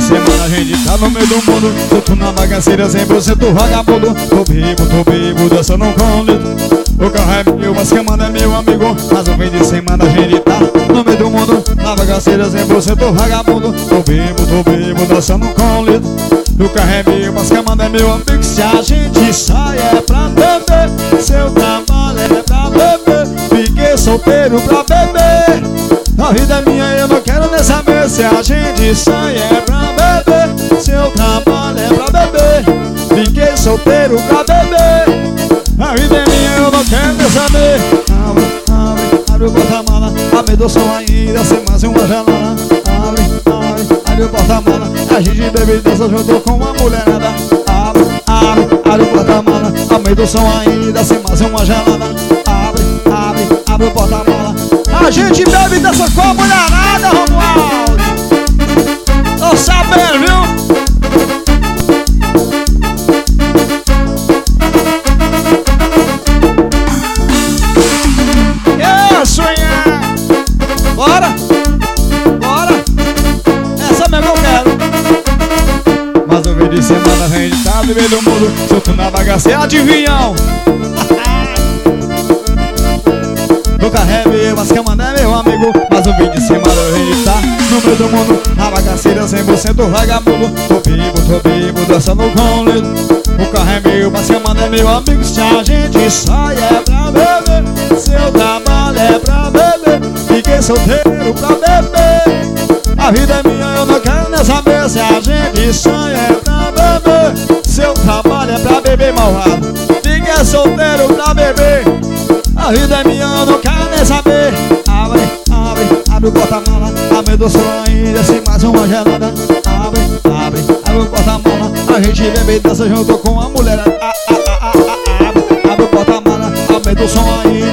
semana a gente tá no meio do mundo, solto na bagaceira, 100% vagabundo. Tô vivo, dançando com o litro. O carro é meu, mas quem manda é meu amigo. Mas o fim de semana a gente tá no meio do mundo, na bagaceira, 100% vagabundo. Tô vivo, dançando com o litro. O carro é meu, mas quem manda é meu amigo. Se a gente sai é pra beber, seu trabalho é pra beber. Fiquei solteiro pra beber, a vida é minha, eu não quero nem saber. Se a gente sai é pra beber, seu trabalho é pra beber. Fiquei solteiro pra beber, a vida é minha, eu não quero nem saber. Abre o porta-mala, abre do som ainda, sem mais uma janela. Abre o porta-mala, a gente bebe e dança junto com a mulherada. Abre o porta-mala, abre do som ainda, sem mais uma gelada. Abre o porta-mala, a gente bebe e dança com a mulherada, Romualdo. Tô sabendo, viu? Bora! Essa mesmo eu quero. Mas o fim de semana a gente tá no meio do mundo, solto na bagaceira de avião. O carro é meu, mas quem manda é meu amigo. Mas o fim de semana a gente tá no meio do mundo, na bagaceira, 100% vagabundo. Tô vivo, dançando com o litro. O carro é meu, mas quem manda é meu amigo. Se a gente sai é pra beber, seu trabalho é pra beber. Fiquei solteiro pra beber, a vida é minha, eu não quero nem saber. Se a gente sai é pra beber, seu trabalho é pra beber, malvado. Fiquei solteiro pra beber, a vida é minha, eu não quero nem saber. Abre o porta-mala, abre do som ainda, sem mais uma gelada. Abre o porta-mala, a gente bebe e dança junto com a mulher. Abre o porta-mala, abre do som ainda.